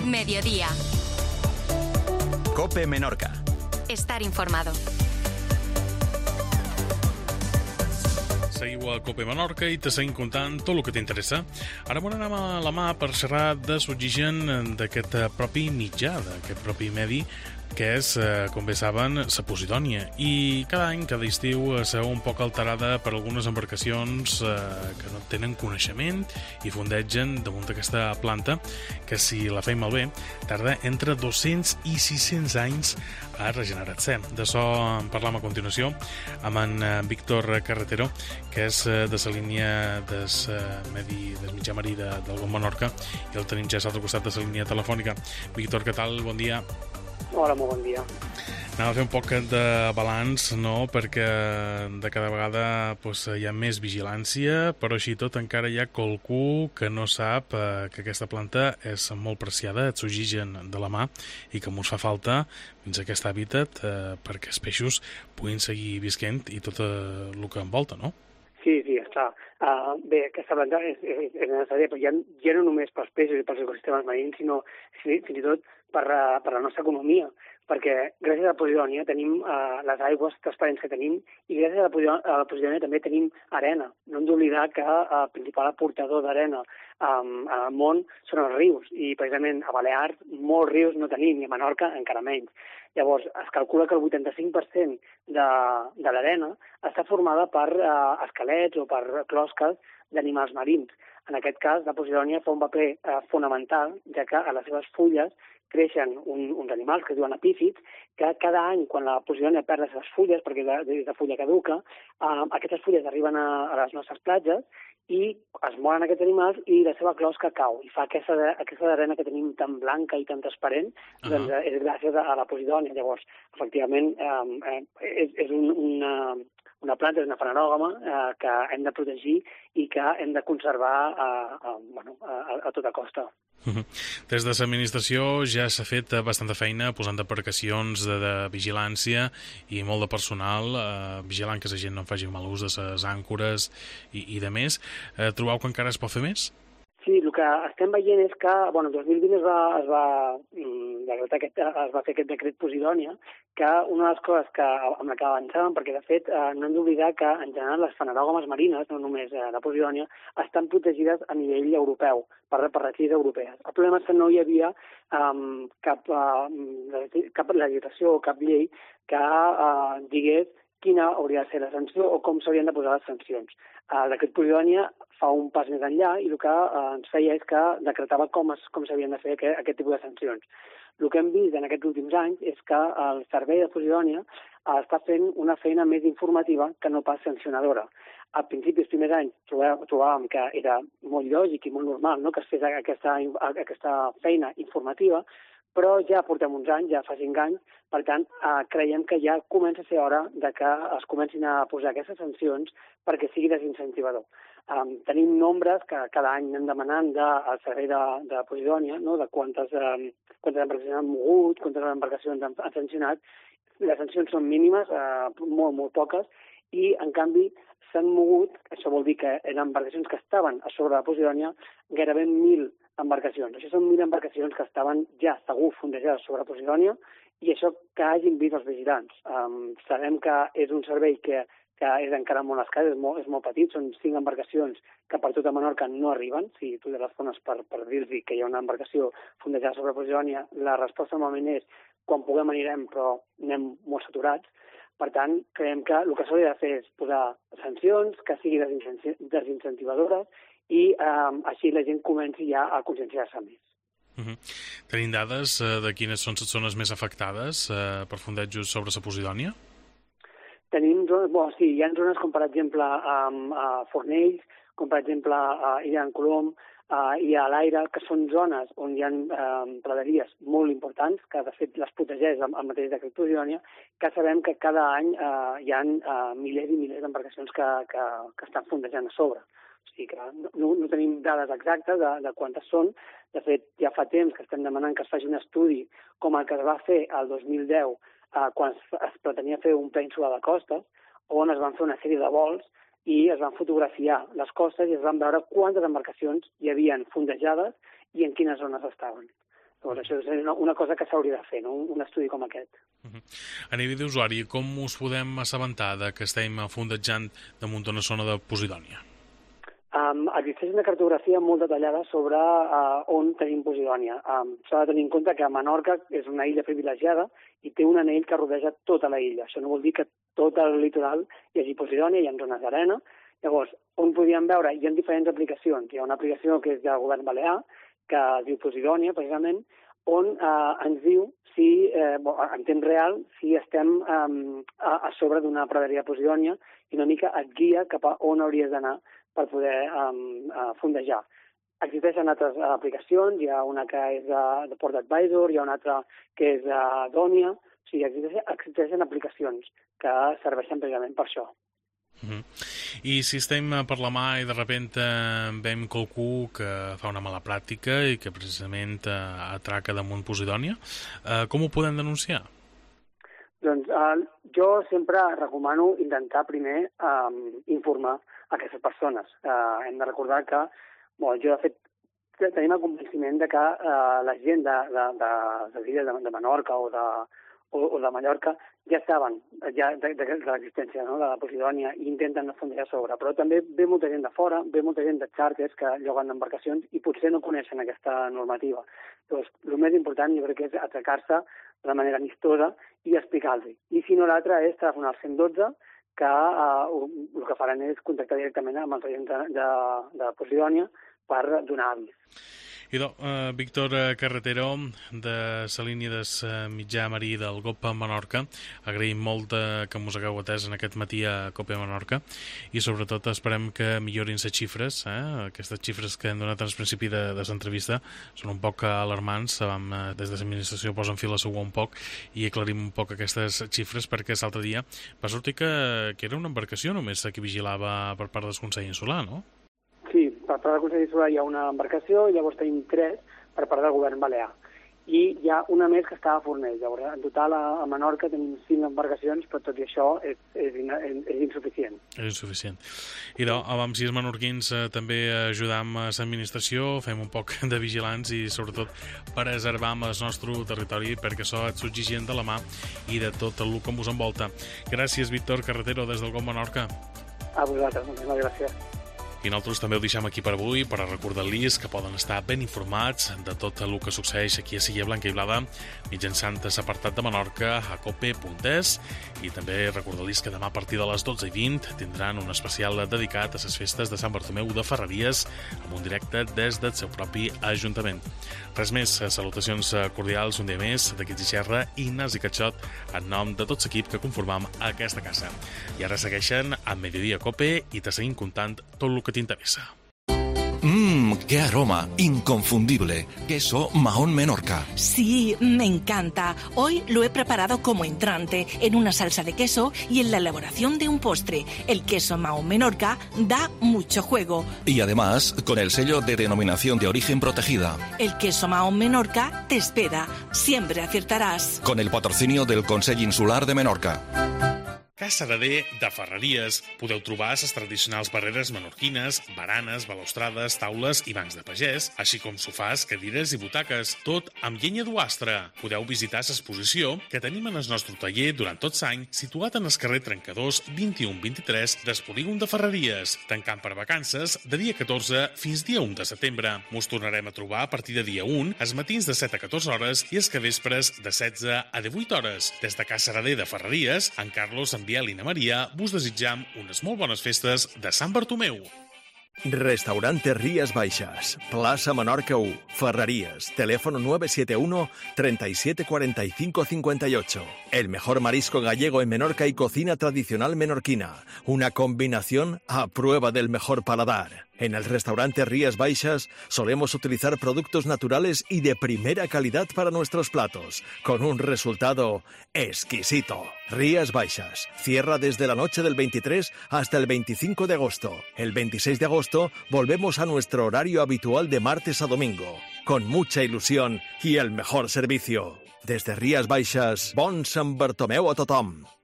Mediodía. COPE Menorca. Estar informado. Seguiu a COPE Menorca i te seguim contant tot el que t'interessa. Ara m'ho anem a la mà per xerrar de l'origen d'aquest propi mitjà, d'aquest propi medi, que és, com bé saben, la Posidònia. I cada any, cada estiu, se veu un poc alterada per algunes embarcacions que no tenen coneixement i fondegen damunt d'aquesta planta, que si la feim malbé, tarda entre 200 i 600 anys a regenerar-se. D'això en parlam a continuació amb en Víctor Carretero, que és de la línia del mitjà marí del Golf Menorca, i el tenim ja a l'altre costat de la línia telefònica. Víctor, què tal? Bon dia. Hola, molt bon dia. Anem a fer un poc de balanç, no?, perquè de cada vegada hi ha més vigilància, però així tot encara hi ha qualcú que no sap que aquesta planta és molt preciada, és l'origen de la mà, i que ens fa falta fins a aquest hàbitat perquè els peixos puguin seguir visquent i tot el que envolta, no? Sí, esclar. Bé, aquesta planta és necessària, però ja no només pels peixos i pels ecosistemes marins, sinó fins i tot per la nostra economia, perquè gràcies a la Posidònia tenim les aigües transparents que tenim, i gràcies a la Posidònia també tenim arena. No hem d'oblidar que el principal aportador d'arena al món són els rius, i precisament a Balears molts rius no tenim, i a Menorca encara menys. Llavors, es calcula que el 85% de l'arena està formada per esquelets o per closques d'animals marins. En aquest cas, la Posidònia fa un paper fonamental, ja que a les seves fulles creixen uns animals que es diuen epífits, que cada any, quan la Posidònia perd les seves fulles, perquè és de fulla caduca, aquestes fulles arriben a les nostres platges i es moren aquests animals i la seva closca cau i fa aquesta arena que tenim tan blanca i tan transparent, doncs és gràcies a la Posidònia. Llavors, efectivament, és una planta, és una fanerògama que hem de protegir i que hem de conservar a tota costa. Des de l'administració ja s'ha fet bastanta feina posant embarcacions de vigilància i molt de personal vigilant que la gent no en faci mal ús de les àncores i de més. Trobeu que encara es pot fer més? Sí, el que estem veient és que, el 2020 es va fer aquest decret Posidònia, que una de les coses amb la que avançàvem, perquè de fet no hem d'oblidar que en general les fanerògames marines, no només la Posidònia, estan protegides a nivell europeu, per les lleis europees. El problema és que no hi havia cap legislació o cap llei que digués quina hauria de ser la sanció o com s'haurien de posar les sancions. El decret Posidònia fa un pas més enllà i el que ens feia és que decretava com s'havien de fer aquest tipus de sancions. El que hem vist en aquests últims anys és que el servei de Posidònia està fent una feina més informativa que no pas sancionadora. Al principi, els primers anys, trobàvem que era molt lògic i molt normal, no?, que es fes aquesta feina informativa, però ja portem uns anys, ja fa 5 anys, per tant, creiem que ja comença a ser hora de que es comencin a posar aquestes sancions perquè sigui desincentivador. Tenim nombres que cada any anem demanant del servei de Posidònia, no?, de quantes embarcacions han mogut, quantes embarcacions han sancionat. Les sancions són mínimes, molt poques, i, en canvi, s'han mogut, això vol dir que eren embarcacions que estaven a sobre la Posidònia, gairebé 1.000 embarcacions. Això són 1.000 embarcacions que estaven ja segur fondejades sobre la Posidònia, i això que hagin vist els vigilants. Sabem que és un servei que és encara molt escàs, és molt petit, són 5 embarcacions que per tota Menorca no arriben. Si tu telefones per dir-los que hi ha una embarcació fondejada sobre la Posidònia, la resposta normalment és quan puguem anirem, però anem molt saturats. Per tant, creiem que el que s'hauria de fer és posar sancions que siguin desincentivadores i així la gent comenci ja a conscienciar-se més. Tenim dades de quines són les zones més afectades per fondejos sobre la Posidònia? Tenim zones, sí, hi ha zones com per exemple a Fornells, com per exemple a Illa d'en Colom i a l'Aire, que són zones on hi ha praderies molt importants, que de fet les protegeix el mateix decret Posidònia, que sabem que cada any hi ha milers i milers d'embarcacions que estan fondejant a sobre. O sigui que no tenim dades exactes de quantes són. De fet, ja fa temps que estem demanant que es faci un estudi com el que es va fer el 2010 quan es pretenia fer un pla insular de costes, on es van fer una sèrie de vols i es van fotografiar les costes i es van veure quantes embarcacions hi havien fondejades i en quines zones estaven. Llavors, això és una cosa que s'hauria de fer, no? Un estudi com aquest. A nivell d'usuari, com us podem assabentar que estem fondejant damunt d'una zona de Posidònia? Existeix una cartografia molt detallada sobre on tenim Posidònia. S'ha de tenir en compte que Menorca és una illa privilegiada i té un anell que rodeja tota la illa. Això no vol dir que tot el litoral hi hagi Posidònia, hi ha zones d'arena. Llavors, on podíem veure? Hi ha diferents aplicacions. Hi ha una aplicació que és del govern balear, que es diu Posidònia, precisament, on ens diu si, en temps real, si estem a sobre d'una praderia de Posidònia i una mica et guia cap a on hauries d'anar per poder fondejar. Existeixen altres aplicacions, hi ha una que és de Port Advisor, hi ha una altra que és d'Ònia, o sigui, existeixen aplicacions que serveixen precisament per això. I si estem per la mà i de sobte veiem qualcú que fa una mala pràctica i que precisament atraca damunt Posidònia, com ho podem denunciar? Doncs jo sempre recomano intentar primer informar aquestes persones. Hem de recordar que, jo de fet, tenim el convenciment de que la gent de les illes de Menorca o de Mallorca ja saben de l'existència de la Posidònia i intenten fondejar a sobre, però també ve molta gent de fora, ve molta gent de xàrters que lloguen embarcacions i potser no coneixen aquesta normativa. Llavors, el més important jo crec que és atracar-se de manera amistosa i explicar-los. I si no, l'altre és telefonar al 112, que el que faran és contactar directament amb els agents de Posidònia per donar avís. Idò, Víctor Carretero, de la línia de mitjà marí del GOP Menorca. Agraïm molt que mos hagueu atès en aquest matí a COPE Menorca i sobretot esperem que millorin les xifres. Aquestes xifres que hem donat al principi de l'entrevista són un poc alarmants. Des de l'administració posen fil a l'aigua un poc i aclarim un poc aquestes xifres perquè l'altre dia va sortir que era una embarcació només que vigilava per part del Consell Insular, no? Sí, per part del Consell Insular hi ha una embarcació i llavors tenim 3 per part del govern balear. I hi ha una més que està a Fornells. Llavors, en total a Menorca tenim 5 embarcacions, però tot i això és insuficient. És insuficient. Idò, abans si els menorquins també ajudam a l'administració, fem un poc de vigilants i sobretot preservar el nostre territori perquè això et s'exigent de la mà i de tot el que ens envolta. Gràcies, Víctor Carretero, des del GOP Menorca. A vosaltres, moltíssimes gràcies. I nosaltres també ho deixem aquí per avui per a recordar-los que poden estar ben informats de tot el que succeeix aquí a Silla Blanca i Blada mitjançant l'apartat de Menorca a cope.es i també recordar-los que demà a partir de les 12:20 tindran un especial dedicat a les festes de Sant Bartomeu de Ferreries amb un directe des del seu propi Ajuntament. Res més, salutacions cordials un dia més d'aquí Xerra, Ignasi Catxot en nom de tot l'equip que conformam aquesta casa. I ara segueixen a Mediodía Cope i te seguim contant tot el que t'interessa. ¡Qué aroma! Inconfundible. Queso Mahón Menorca. Sí, me encanta. Hoy lo he preparado como entrante, en una salsa de queso y en la elaboración de un postre. El queso Mahón Menorca da mucho juego. Y además, con el sello de denominación de origen protegida. El queso Mahón Menorca te espera. Siempre aciertarás. Con el patrocinio del Consell Insular de Menorca. Casa Sarader de Ferreries. Podeu trobar les tradicionals barreres menorquines, baranes, balustrades, taules i bancs de pagès, així com sofàs, cadires i butaques, tot amb llenya d'Uastre. Podeu visitar l'exposició que tenim en el nostre taller durant tot l'any, situat en el carrer Trencadors 21-23 del Polígon de Ferreries, tancant per vacances de dia 14 fins dia 1 de setembre. Mos tornarem a trobar a partir de dia 1, els matins de 7 a 14 hores i els capvespres de 16 a 18 hores. Des de Casa Sarader de Ferreries, en Carlos, en Biel i na Maria, vos desitjam unes molt bones festes de Sant Bartomeu. Restaurante Rías Baixas, Plaza Menorca 1, Ferrerías, teléfono 971 37 45 58. El mejor marisco gallego en Menorca y cocina tradicional menorquina. Una combinación a prueba del mejor paladar. En el restaurante Rías Baixas solemos utilizar productos naturales y de primera calidad para nuestros platos, con un resultado exquisito. Rías Baixas cierra desde la noche del 23 hasta el 25 de agosto. El 26 de agosto volvemos a nuestro horario habitual de martes a domingo, con mucha ilusión y el mejor servicio. Des de Rías Baixas, bon Sant Bartomeu a tothom.